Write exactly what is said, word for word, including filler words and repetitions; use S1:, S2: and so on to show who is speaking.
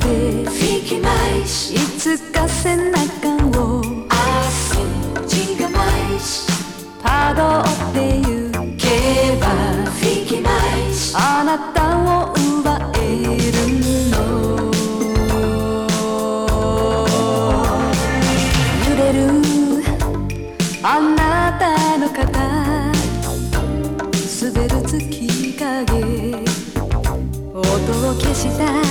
S1: でいつか背中をたどってゆけばあなたを奪えるの。揺れるあなたの肩、滑る月影、音を消した